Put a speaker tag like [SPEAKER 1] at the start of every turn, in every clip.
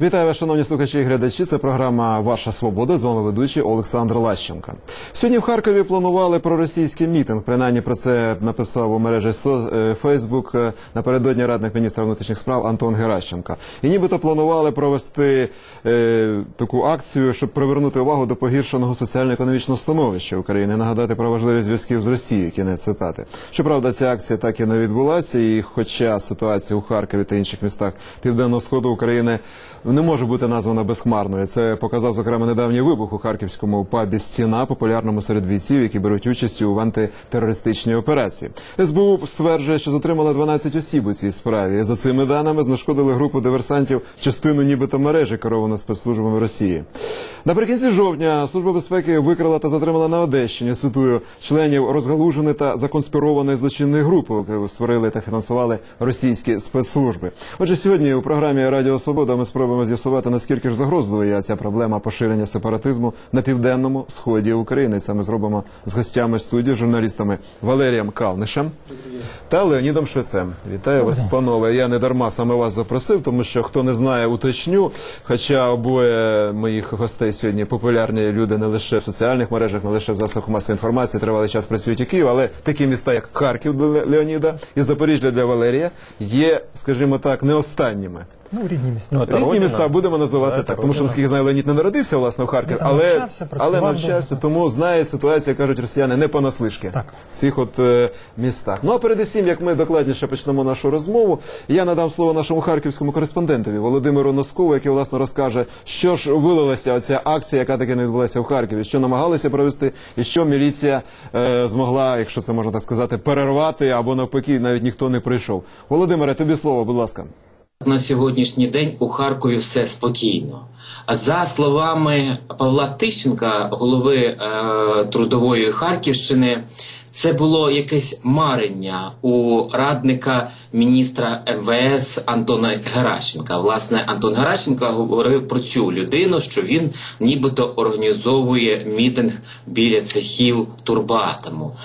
[SPEAKER 1] Вітаю вас, шановні слухачі і глядачі. Це програма «Ваша свобода». З вами ведучий Олександр Лащенко. Сьогодні в Харкові планували проросійський мітинг. Принаймні про це написав у мережі Фейсбук напередодні радник міністра внутрішніх справ Антон Геращенко. І нібито планували провести таку акцію, щоб привернути увагу до погіршеного соціально-економічного становища України, нагадати про важливість зв'язків з Росією, кінець цитати. Щоправда, ця акція так і не відбулася, і хоча ситуація у Харкові та інших містах Південного Сходу України не може бути названа безхмарною. Це показав, зокрема, недавній вибух у харківському пабі «Стіна», популярному серед бійців, які беруть участь у антитерористичній операції. СБУ стверджує, що затримала 12 осіб у цій справі. За цими даними, знешкодили групу диверсантів частину нібито мережі, керовану спецслужбами Росії. Наприкінці жовтня Служба безпеки викрила та затримала на Одещині, цитую, членів розгалуженої та законспірованої злочинної групи, яку створили та фінансували російські спецслужби. Отже, сьогодні у програмі «Радіо Свобода» ми спробуємо з'ясувати, наскільки ж загрозливою є ця проблема поширення сепаратизму на південному сході України. Це ми зробимо з гостями студії, журналістами Валерієм Калнишем та Леонідом Швецем. Вітаю вас, панове. Я не дарма саме вас запросив, тому що, хто не знає, уточню, хоча обоє моїх гостей сьогодні популярні люди не лише в соціальних мережах, не лише в засобах масової інформації, тривалий час працюють у Києві, але такі міста, як Харків для Леоніда і Запоріжжя для Валерія, є, скажімо так, не останніми.
[SPEAKER 2] Ну, рідні міста.
[SPEAKER 1] Рідні міста будемо називати так, тому що, наскільки знаю, Леонід не народився, власне, в Харкові, але навчався, тому знає ситуацію, кажуть росіяни, не понаслишки в цих от містах. Ну, а передусім, як ми докладніше почнемо нашу розмову, я надам слово нашому харківському кореспондентові Володимиру Носкову, який, власне, розкаже, що ж вилилася оця акція, яка таки не відбулася в Харкові, що намагалися провести, і що міліція змогла, якщо це можна так сказати, перервати, або навпаки, навіть ніхто не прийшов. Володимире, тобі слово, будь ласка.
[SPEAKER 3] На сьогоднішній день у Харкові все спокійно. За словами Павла Тищенка, голови Трудової Харківщини, це було якесь марення у радника міністра МВС Антона Геращенка. Власне, Антон Геращенко говорив про цю людину, що він нібито організовує мітинг біля цехів Турбоатому.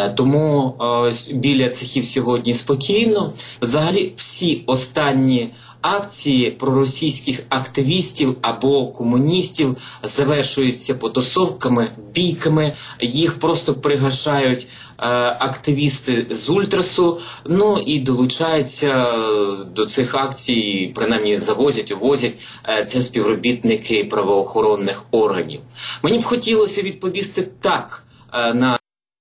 [SPEAKER 3] Тому біля цехів сьогодні спокійно. Взагалі всі останні акції проросійських активістів або комуністів завершуються потасовками, бійками, їх просто пригашають активісти з Ультрасу, ну і долучаються до цих акцій, принаймні завозять, увозять, це співробітники правоохоронних органів. Мені б хотілося відповісти так на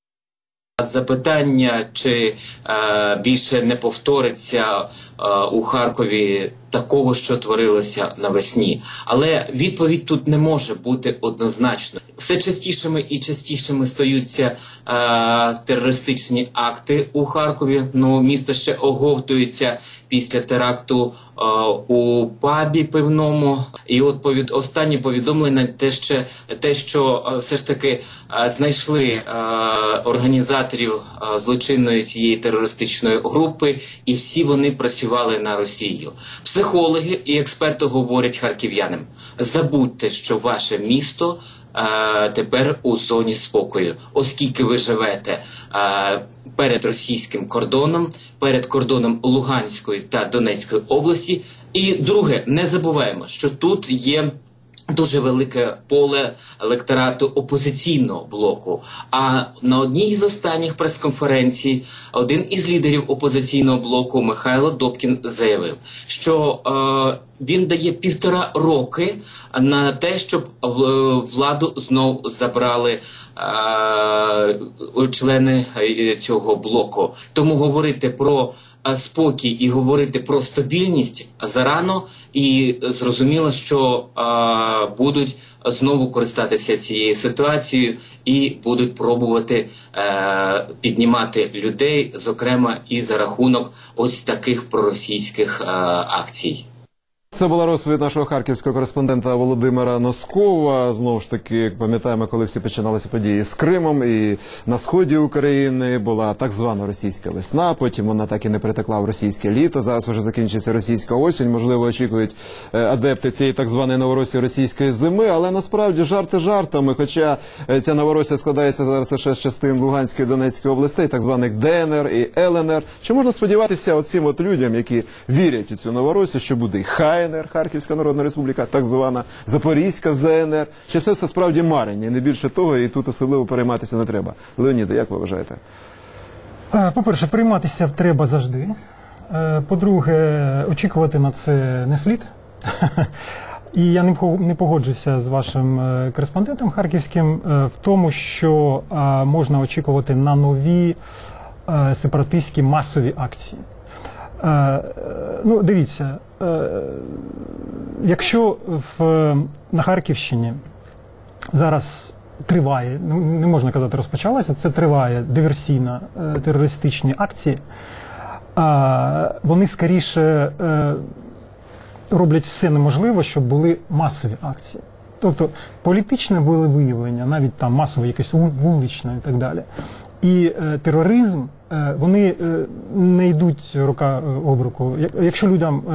[SPEAKER 3] запитання, чи більше не повториться у Харкові такого, що творилося навесні. Але відповідь тут не може бути однозначно. Все частішими і частішими стаються терористичні акти у Харкові. Ну, місто ще оговтується після теракту у пабі пивному. І от останні повідомлення те, що все ж таки знайшли організаторів злочинної цієї терористичної групи, і всі вони працювали на Росію. Психологи і експерти говорять харків'янам: забудьте, що ваше місто тепер у зоні спокою, оскільки ви живете перед російським кордоном, перед кордоном Луганської та Донецької області. І друге, не забуваємо, що тут є дуже велике поле електорату опозиційного блоку. А на одній з останніх прес-конференцій один із лідерів опозиційного блоку Михайло Добкін заявив, що він дає 1,5 роки на те, щоб владу знов забрали члени цього блоку. Тому говорити про спокій і говорити про стабільність зарано, і зрозуміло, що будуть знову користатися цією ситуацією і будуть пробувати піднімати людей, зокрема і за рахунок ось таких проросійських акцій.
[SPEAKER 1] Це була розповідь нашого харківського кореспондента Володимира Носкова. Знову ж таки, пам'ятаємо, коли всі починалися події з Кримом, і на сході України була так звана російська весна, потім вона так і не перетекла в російське літо, зараз вже закінчиться російська осінь, можливо, очікують адепти цієї так званої Новоросії російської зими, але насправді жарти жартами, хоча ця Новоросія складається зараз лише з частин Луганської і Донецької областей, так званих ДНР і ЛНР. Чи можна сподіватися оцим от людям, які вірять у цю Новоросію, що буде і хай ХНР, Харківська Народна Республіка, так звана Запорізька ЗНР. Чи це все справді марення, не більше того, і тут особливо перейматися не треба? Леоніде, як ви вважаєте?
[SPEAKER 2] По-перше, прийматися треба завжди. По-друге, очікувати на це не слід. І я не погоджуся з вашим кореспондентом харківським в тому, що можна очікувати на нові сепаратистські масові акції. Ну, дивіться, якщо на Харківщині зараз триває, не можна казати розпочалася, це триває диверсійна терористичні акції, вони скоріше роблять все неможливе, щоб були масові акції. Тобто політичне волевиявлення, навіть там масове, якесь вуличне і так далі. І тероризм, вони не йдуть рука об руку. Якщо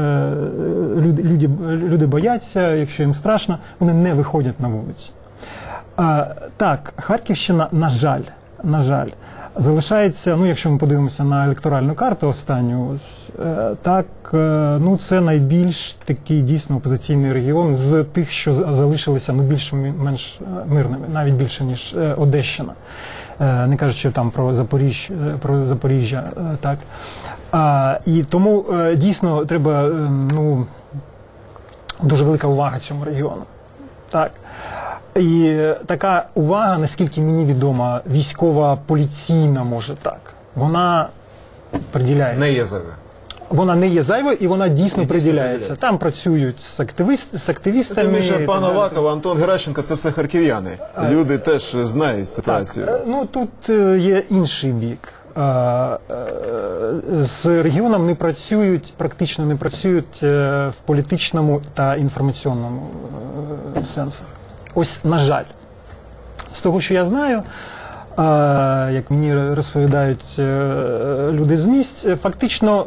[SPEAKER 2] люди бояться, якщо їм страшно, вони не виходять на вулиці. Так, Харківщина, на жаль, залишається, ну, якщо ми подивимося на електоральну карту останню, так, ну, це найбільш такий дійсно опозиційний регіон з тих, що залишилися, ну, більш-менш мирними, навіть більше, ніж Одещина. Не кажучи там про Запоріжжя, так. І тому дійсно треба, ну, дуже велика увага цьому регіону. Так. І така увага, наскільки мені відомо, військова, поліційна, може так, вона приділяється.
[SPEAKER 1] Не є зайве.
[SPEAKER 2] Вона не є зайвою і вона дійсно приділяється. Там працюють з активістами.
[SPEAKER 1] Тим більше пан Аваков, Антон Геращенко – це все харків'яни. Люди теж знають ситуацію.
[SPEAKER 2] Так, ну тут є інший бік. З регіоном не працюють, практично не працюють в політичному та інформаційному сенсах. Ось, на жаль, з того, що я знаю, як мені розповідають люди з місць, фактично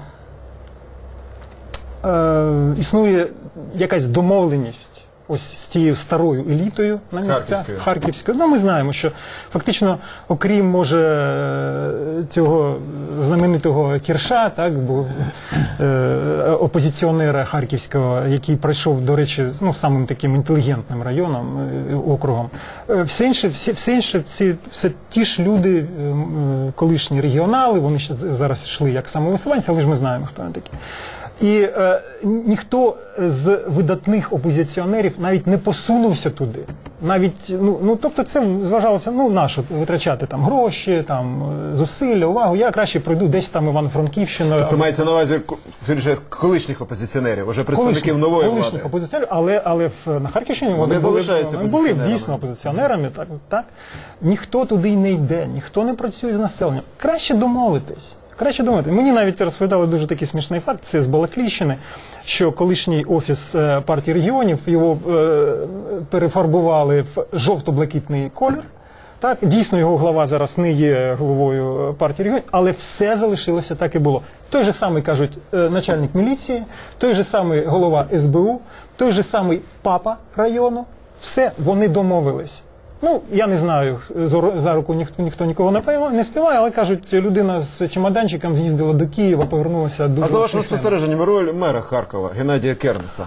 [SPEAKER 2] існує якась домовленість ось з тією старою елітою на місцях харківською. Ну, ми знаємо, що фактично, окрім, може, цього знаменитого Кірша, так, бо опозиціонера харківського, який пройшов, до речі, ну, самим таким інтелігентним районом, округом, все інше, все ті ж люди, колишні регіонали, вони зараз йшли як самовисуванці, але ж ми знаємо, хто вони такі. І ніхто з видатних опозиціонерів навіть не посунувся туди. Навіть, ну тобто це зважалося, ну, нащо витрачати там гроші, там зусилля, увагу. Я краще пройду десь там Івано-Франківщину.
[SPEAKER 1] Тобто мається на увазі колишніх опозиціонерів, уже представників нової влади.
[SPEAKER 2] Колишніх опозиціонерів, але на Харківщині вони були дійсно опозиціонерами. Так. Ніхто туди не йде, ніхто не працює з населенням. Краще домовитись. Мені навіть розповідали дуже такий смішний факт, це з Балаклійщини, що колишній офіс партії регіонів, його перефарбували в жовто-блакитний колір. Так, дійсно, його глава зараз не є головою партії регіонів, але все залишилося так і було. Той же самий, кажуть, начальник міліції, той же самий голова СБУ, той же самий папа району. Все, вони домовились. Ну, я не знаю, за руку ніхто нікого не співає, але, кажуть, людина з чемоданчиком з'їздила до Києва, повернулася дуже...
[SPEAKER 1] А за вашим спостереженням, роль мера Харкова Геннадія Кернеса?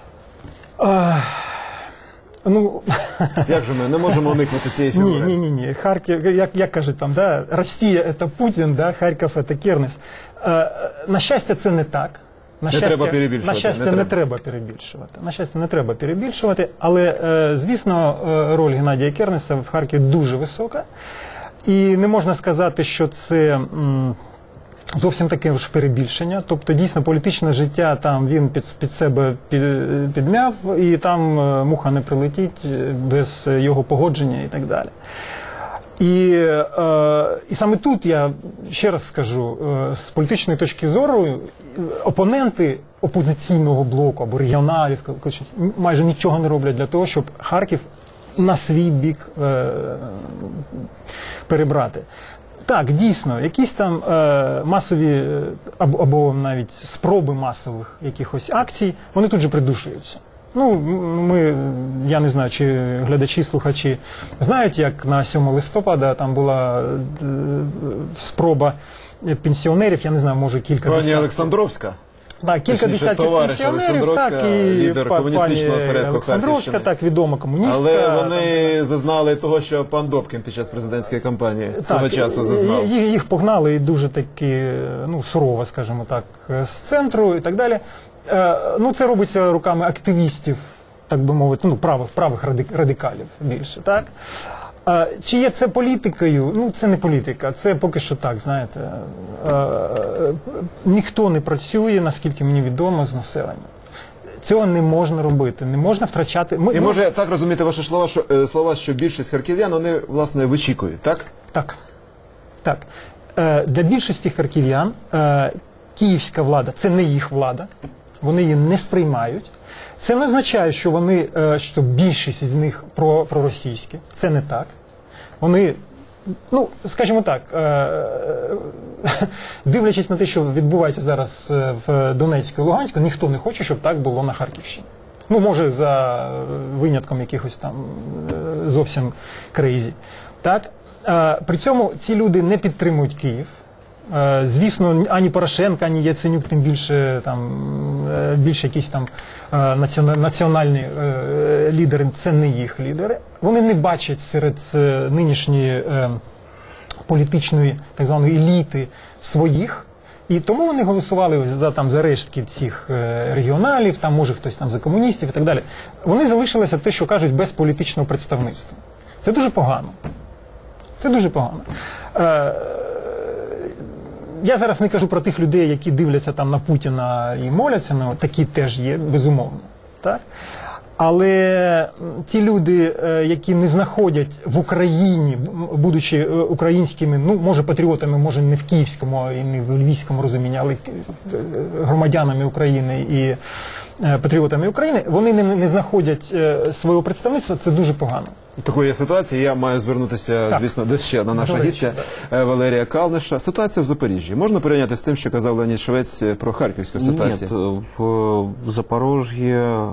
[SPEAKER 2] Ну...
[SPEAKER 1] Як же ми не можемо уникнути цієї фігури?
[SPEAKER 2] Ні. Харків, як кажуть там, да, Росія – це Путін, да, Харків – це Кернес. На щастя, це не так. На щастя, не треба перебільшувати. Але, звісно, роль Геннадія Кернеса в Харкові дуже висока. І не можна сказати, що це зовсім таке ж перебільшення. Тобто, дійсно, політичне життя там він під себе підмяв, і там муха не прилетить без його погодження і так далі. І саме тут, я ще раз скажу, з політичної точки зору, опоненти опозиційного блоку або регіоналів майже нічого не роблять для того, щоб Харків на свій бік перебрати. Так, дійсно, якісь там масові або навіть спроби масових якихось акцій, вони тут же придушуються. Ну, я не знаю, чи глядачі, слухачі знають, як на 7 листопада там була спроба пенсіонерів, я не знаю, може кілька
[SPEAKER 1] Пані Олександровська?
[SPEAKER 2] Так, кілька
[SPEAKER 1] Точніше,
[SPEAKER 2] десятків
[SPEAKER 1] товариш
[SPEAKER 2] пенсіонерів,
[SPEAKER 1] Олександровська,
[SPEAKER 2] так, і
[SPEAKER 1] лідер комуністичного
[SPEAKER 2] пані
[SPEAKER 1] осередку
[SPEAKER 2] Олександровська,
[SPEAKER 1] Харківщини.
[SPEAKER 2] так, відома комуністка.
[SPEAKER 1] Але вони зазнали того, що пан Добкін під час президентської кампанії свого часу зазнав.
[SPEAKER 2] Їх погнали і дуже таки, ну, сурово, скажімо так, з центру і так далі. Ну, це робиться руками активістів, так би мовити, ну, правих радикалів більше, так? Чи є це політикою? Ну, це не політика, це поки що так, знаєте. Ніхто не працює, наскільки мені відомо, з населенням. Цього не можна робити, не можна втрачати.
[SPEAKER 1] І може так розуміти ваші слова, що більшість харків'ян, вони, власне, вичікують, так?
[SPEAKER 2] Так. Так. Для більшості харків'ян київська влада – це не їх влада, вони її не сприймають. Це не означає, що вони, що більшість з них проросійські. Це не так. Вони, ну, скажімо так, дивлячись на те, що відбувається зараз в Донецьку і Луганську, ніхто не хоче, щоб так було на Харківщині. Ну, може, за винятком якихось там зовсім крейзі. Так? При цьому ці люди не підтримують Київ. Звісно, ані Порошенко, ані Яценюк, тим більше якісь там національні лідери, це не їх лідери. Вони не бачать серед нинішньої політичної так званої еліти своїх. І тому вони голосували за рештки цих регіоналів, там може хтось там за комуністів і так далі. Вони залишилися те, що кажуть, без політичного представництва. Це дуже погано. Це дуже погано. Я зараз не кажу про тих людей, які дивляться там на Путіна і моляться, ну, такі теж є, безумовно. Так? Але ті люди, які не знаходять в Україні, будучи українськими, ну, може, патріотами, може, не в київському і не в львівському розумінні, але громадянами України і патріотами України, вони не знаходять свого представництва, це дуже погано.
[SPEAKER 1] Такої ситуації я маю звернутися,
[SPEAKER 2] Так.
[SPEAKER 1] звісно, до ще на наша гістя Валерія Калниша. Ситуація в Запоріжжі. Можна порівняти з тим, що казав Леонід Швець про харківську ситуацію?
[SPEAKER 4] Нет, в Запорожье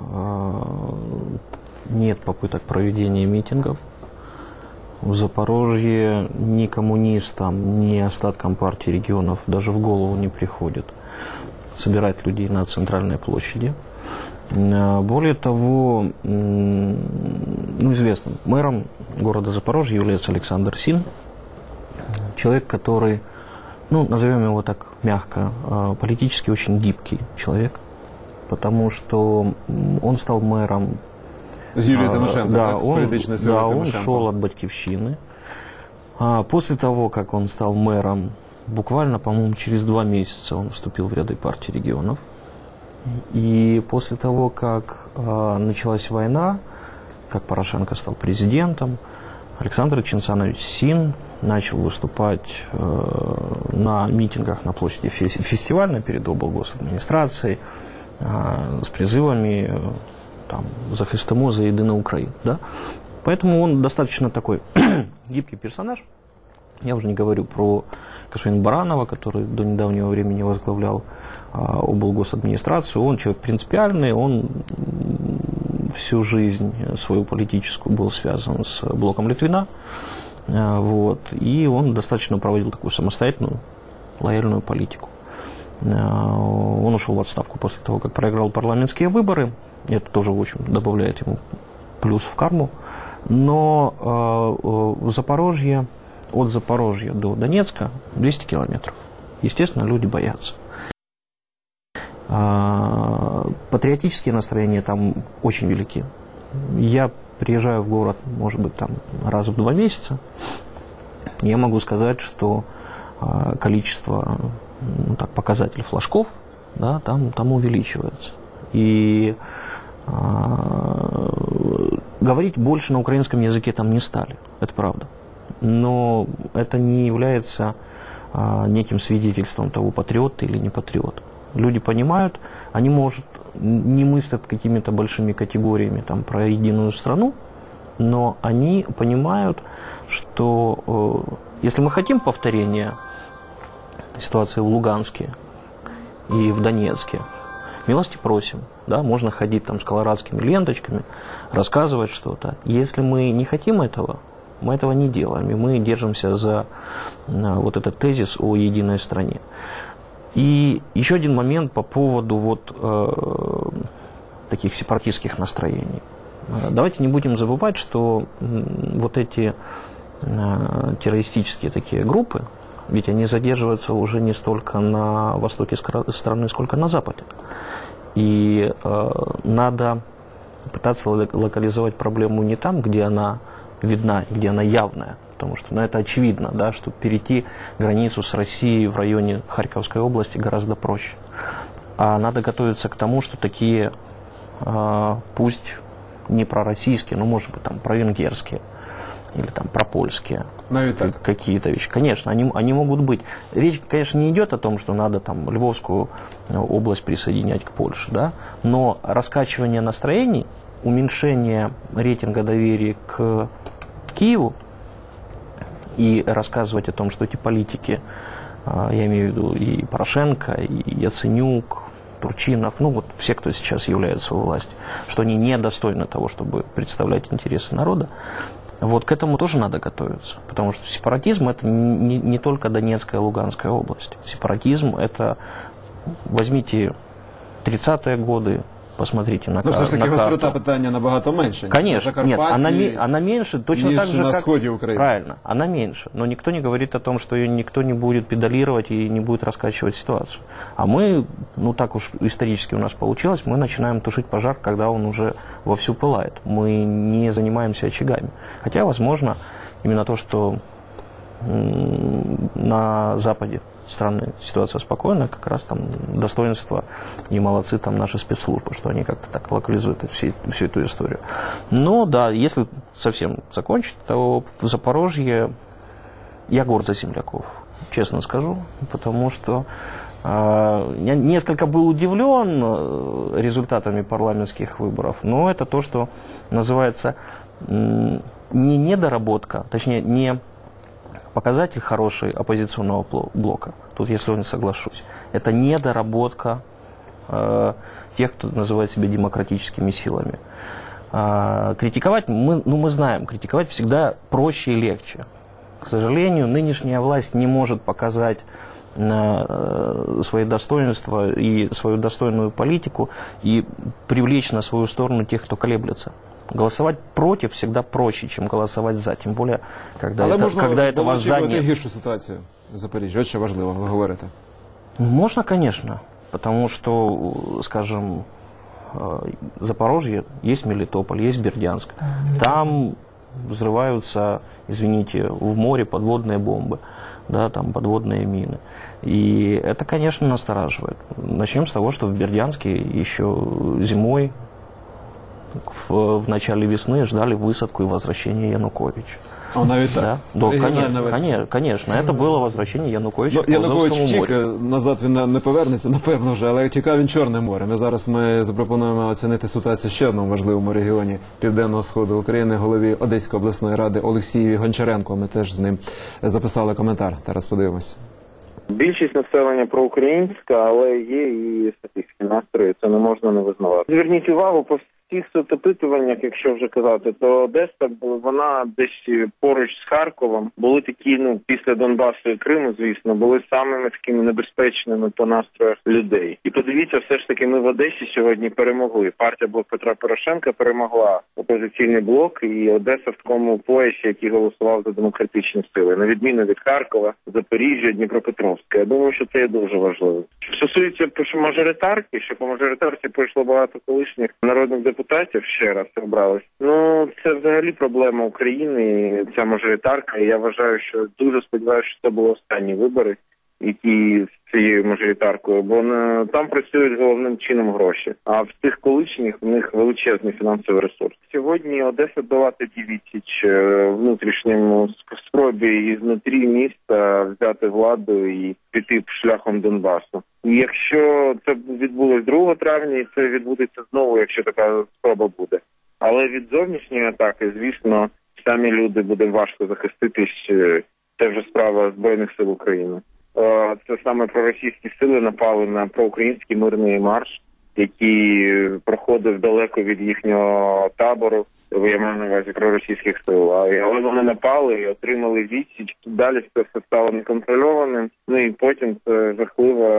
[SPEAKER 4] нет попыток проведения митингов. В Запорожье ни коммунистам, ни остаткам партии регионов даже в голову не приходит собирать людей на центральной площади. Более того, ну, известным мэром города Запорожья является Александр Син, человек, который, ну, назовем его так мягко, политически очень гибкий человек, потому что он стал мэром.
[SPEAKER 1] З Юлією Тимошенко,
[SPEAKER 4] Да,
[SPEAKER 1] так, з політичної сили
[SPEAKER 4] он
[SPEAKER 1] Тимошенко.
[SPEAKER 4] шел от Батьківщины. После того, как он стал мэром, буквально, по-моему, через 2 месяца он вступил в ряды партий регионов. И после того, как началась война, как Порошенко стал президентом, Александр Чинсанович Син начал выступать на митингах на площади Фестивальной перед облгосадминистрацией с призывами там, за ХСТМО, за Единую Украину. Да? Поэтому он достаточно такой гибкий персонаж. Я уже не говорю про господина Баранова, который до недавнего времени возглавлял облгосадминистрацию. Он человек принципиальный, он всю жизнь свою политическую был связан с блоком Литвина. Вот, и он достаточно проводил такую самостоятельную, лояльную политику. Он ушел в отставку после того, как проиграл парламентские выборы. Это тоже, в общем, добавляет ему плюс в карму. Но в Запорожье, от Запорожья до Донецка 200 километров. Естественно, люди боятся. Патриотические настроения там очень велики. Я приезжаю в город, может быть, там раз в 2 месяца. Я могу сказать, что количество, ну, так, показатель флажков, да, там увеличивается. И говорить больше на украинском языке там не стали, это правда. Но это не является неким свидетельством того, патриот ты или не патриот. Люди понимают, они, может, не мыслят какими-то большими категориями там, про единую страну, но они понимают, что если мы хотим повторения ситуации в Луганске и в Донецке, милости просим, да, можно ходить там с колорадскими ленточками, рассказывать что-то. Если мы не хотим этого, мы этого не делаем, и мы держимся за вот этот тезис о единой стране. И еще один момент по поводу таких сепаратистских настроений. Давайте не будем забывать, что вот эти террористические такие группы, ведь они задерживаются уже не столько на востоке страны, сколько на западе. И надо пытаться локализовать проблему не там, где она видна, где она явная, потому что это очевидно, да, что перейти границу с Россией в районе Харьковской области гораздо проще. А надо готовиться к тому, что такие, пусть не пророссийские, но, может быть, там, провенгерские или там пропольские какие-то вещи. Конечно, они могут быть. Речь, конечно, не идет о том, что надо там Львовскую область присоединять к Польше, да, но раскачивание настроений, уменьшение рейтинга доверия к Киеву и рассказывать о том, что эти политики, я имею в виду и Порошенко, и Яценюк, Турчинов, ну вот все, кто сейчас является у власти, что они недостойны того, чтобы представлять интересы народа, вот к этому тоже надо готовиться, потому что сепаратизм – это не только Донецкая и Луганская область. Сепаратизм – это, возьмите 30-е годы, посмотрите на карту.
[SPEAKER 1] Но все ж таки гострота питання набагато менше.
[SPEAKER 4] Конечно, нет, она меньше, точно так же,
[SPEAKER 1] на
[SPEAKER 4] как...
[SPEAKER 1] сходе Украины.
[SPEAKER 4] Правильно, она меньше, но никто не говорит о том, что ее никто не будет педалировать и не будет раскачивать ситуацию. А мы, ну так уж исторически у нас получилось, мы начинаем тушить пожар, когда он уже вовсю пылает. Мы не занимаемся очагами. Хотя, возможно, именно то, что на западе страны ситуация спокойная, как раз там достоинство и молодцы там наши спецслужбы, что они как-то так локализуют всю эту историю. Но да, если совсем закончить, то в Запорожье я горд за земляков, честно скажу, потому что я несколько был удивлен результатами парламентских выборов, но это то, что называется не недоработка, точнее не показатель хороший оппозиционного блока. Тут я с вами соглашусь. Это недоработка тех, кто называет себя демократическими силами. Критиковать, мы знаем, критиковать всегда проще и легче. К сожалению, нынешняя власть не может показать свои достоинства и свою достойную политику и привлечь на свою сторону тех, кто колеблется. Голосовать против всегда проще, чем голосовать за, тем более, когда это вас
[SPEAKER 1] очікувати гіршу ситуацію в Запоріжжі. От що важливо, ви говорите.
[SPEAKER 4] Можно, конечно, потому что, скажем, Запорожье, есть Мелитополь, есть Бердянск. Там взрываются, извините, в море подводные бомбы, да, там подводные мины. И это, конечно, настораживает. Начнем с того, что в Бердянске еще зимой, в начале весны ждали высадку и возвращение Януковича.
[SPEAKER 1] А навіть так?
[SPEAKER 4] Да, конечно, это было возвращение Януковича по
[SPEAKER 1] Янукович
[SPEAKER 4] Азовскому
[SPEAKER 1] втік,
[SPEAKER 4] морю.
[SPEAKER 1] назад він не повернеться, напевно вже, але тікав він Чорним морем. І зараз ми запропонуємо оцінити ситуацію ще в одному важливому регіоні Південного Сходу України, голові Одеської обласної ради Олексієві Гончаренко. Ми теж з ним записали коментар. Зараз подивимось.
[SPEAKER 5] Більшість населення проукраїнська, але є і статистські настрої, це не можна не визнавати. Зверніть увагу, по всіх соцопитуваннях, якщо вже казати, то Одеса, вона десь поруч з Харковом, були такі, після Донбасу і Криму, звісно, були самими такими небезпечними по настроях людей. І подивіться, все ж таки ми в Одесі сьогодні перемогли. Партія Блок Петра Порошенка перемогла опозиційний блок, і Одеса в такому поясі, який голосував за демократичні сили, на відміну від Харкова, Запоріжжя, Дніпропетровська. Я думаю, що це є дуже важливо. Що стосується мажоритарки, що по мажоритарці пройшло багато колишніх народних депутатів, ще раз обрались. Це взагалі проблема України, ця мажоритарка. І я вважаю, що дуже сподіваюся, що це були останні вибори, які з цією мажоритаркою, бо там працюють головним чином гроші, а в тих колишніх в них величезний фінансовий ресурс. Сьогодні Одеса дала тоді відсіч внутрішньому спробі ізнутрі міста взяти владу і піти шляхом Донбасу. І якщо це відбулось 2 травня, і це відбудеться знову, якщо така спроба буде. Але від зовнішньої атаки, звісно, самі люди буде важко захиститись. Це вже справа Збройних сил України. Це саме проросійські сили напали на проукраїнський мирний марш, який проходив далеко від їхнього табору, я маю на увазі проросійських сил. Але вони напали і отримали відсіч. Далі це все стало неконтрольованим. І потім це жахлива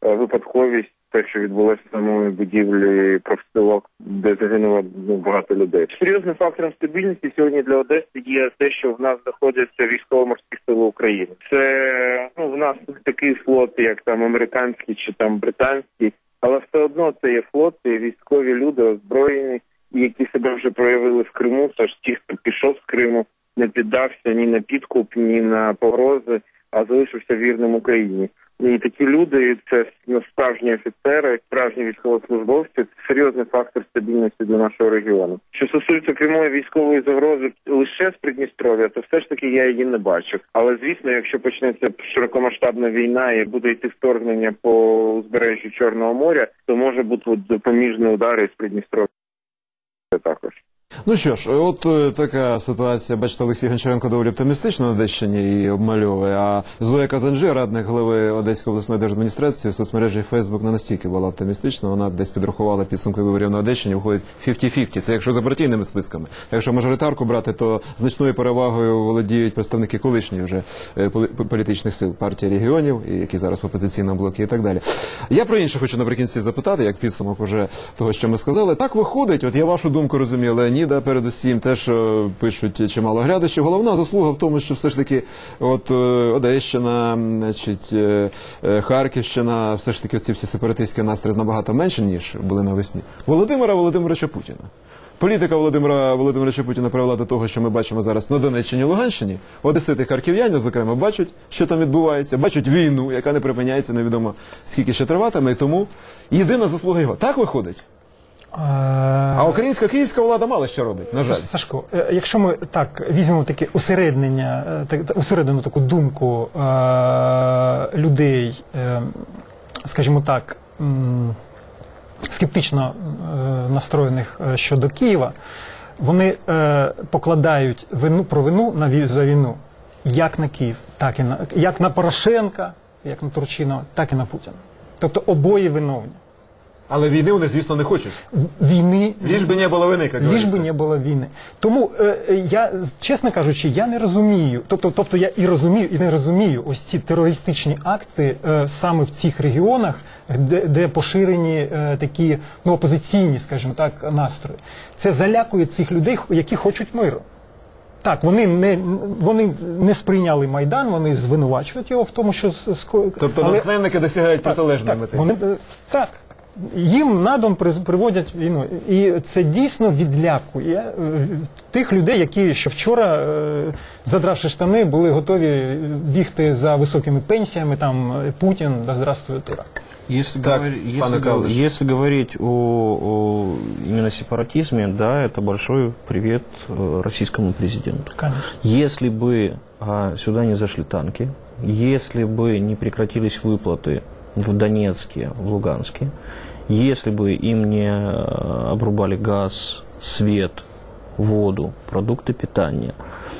[SPEAKER 5] випадковість, те, що відбулося в самої будівлі профспілок, де загинуло багато людей. Серйозним фактором стабільності сьогодні для Одеси є те, що в нас знаходяться військово-морські сили України. Це в нас не такий флот, як там американський чи там британський, але все одно це є флот, це є військові люди озброєні, які себе вже проявили в Криму. Тож ті, хто пішов з Криму, не піддався ні на підкуп, ні на погрози, а залишився вірним Україні. І такі люди – це справжні офіцери, справжні військовослужбовці. Це серйозний фактор стабільності для нашого регіону. Що стосується прямої військової загрози лише з Придністров'я, то все ж таки я її не бачу. Але, звісно, якщо почнеться широкомасштабна війна і буде йти вторгнення по узбережжю Чорного моря, то може бути допоміжні удари з Придністров'я також.
[SPEAKER 1] Ну що ж, от така ситуація. Бачите, Олексій Гончаренко доволі оптимістично на Одещині її обмальовує, а Зоя Казанжи, радник глави Одеської обласної держадміністрації, в соцмережі Facebook не настільки була оптимістична, вона десь підрахувала підсумки виборів на Одещині, виходить 50-50. Це якщо за партійними списками. Якщо мажоритарку брати, то значною перевагою володіють представники колишніх вже політичних сил партії регіонів, які зараз в опозиційному блокі і так далі. Я про інше хочу наприкінці запитати, як підсумок уже того, що ми сказали. Так виходить, от я вашу думку розумію, Леонід, передусім, те, що пишуть чимало глядачів. Головна заслуга в тому, що все ж таки от Одещина, значить, Харківщина, все ж таки ці всі сепаратистські настрої набагато менше, ніж були навесні. Володимира Володимировича Путіна. Політика Володимира Володимировича Путіна привела до того, що ми бачимо зараз на Донеччині і Луганщині. Одесити, харків'яни, зокрема, бачать, що там відбувається, бачать війну, яка не припиняється, невідомо скільки ще триватиме, і тому єдина заслуга його. Так виходить? А українська, київська влада мало що робить, на жаль.
[SPEAKER 2] Сашко, якщо ми так візьмемо таке усередину таку думку людей, скажімо так, скептично настроєних щодо Києва, вони покладають провину за війну як на Київ, так і як на Порошенка, як на Турчинова, так і на Путіна. Тобто обоє виновні.
[SPEAKER 1] Але війни вони, звісно, не хочуть.
[SPEAKER 2] Війни...
[SPEAKER 1] Ліж би не було війни, як говориться.
[SPEAKER 2] Ліж би не було війни. Тому я, чесно кажучи, я не розумію, тобто я і розумію, і не розумію ось ці терористичні акти саме в цих регіонах, де поширені такі опозиційні, скажімо так, настрої. Це залякує цих людей, які хочуть миру. Так, вони не сприйняли Майдан, вони звинувачують його в тому, що...
[SPEAKER 1] Тобто натхненники досягають протилежної мети.
[SPEAKER 2] Так. Їм на дом приводять війну. І це дійсно відлякує тих людей, які ще вчора, задравши штани, були готові бігти за високими пенсіями, там, Путін, да здравствує Тура.
[SPEAKER 4] Если говорить о именно сепаратизме, да, это большой привет российскому президенту.
[SPEAKER 2] Конечно.
[SPEAKER 4] Если бы сюда не зашли танки, если бы не прекратились выплаты в Донецке, в Луганске, если бы им не обрубали газ, свет, воду, продукты питания,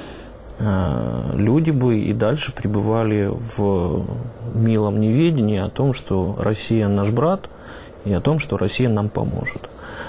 [SPEAKER 4] люди бы и дальше пребывали в милом неведении о том, что Россия наш брат, и о том, что Россия нам поможет.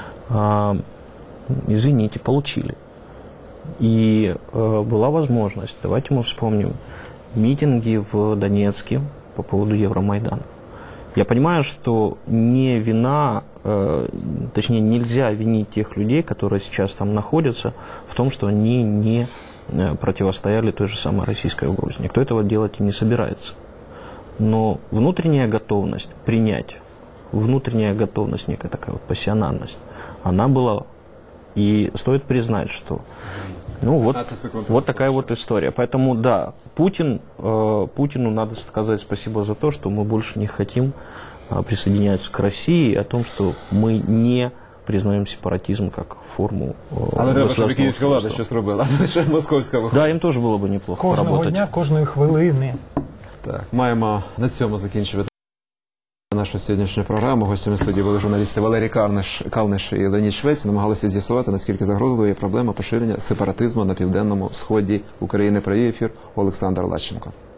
[SPEAKER 4] Извините, получили. И была возможность, давайте мы вспомним, митинги в Донецке по поводу Евромайдана. Я понимаю, что не вина, точнее нельзя винить тех людей, которые сейчас там находятся, в том, что они не противостояли той же самой российской угрозе. Никто этого делать и не собирается. Но внутренняя готовность принять, внутренняя готовность, некая такая вот пассионарность, она была. И стоит признать, что вот такая вот история. Поэтому да, Путину надо сказать спасибо за то, что мы больше не хотим присоединяться к России, о том, что мы не признаем сепаратизм как форму
[SPEAKER 1] Але треба, щоб київська влада щось робила, а лише московська виходить.
[SPEAKER 4] Да, їм теж було б неплохо
[SPEAKER 2] Кожного
[SPEAKER 4] поработать.
[SPEAKER 2] дня, кожної хвилини.
[SPEAKER 1] Так, маємо на цьому закінчувати нашу сьогоднішню програму. Гостями студії були журналісти Валерій Калниш і Леонід Швець. Намагалися з'ясувати, наскільки загрозливою є проблема поширення сепаратизму на південному сході України. Провів ефір Олександр Лащенко.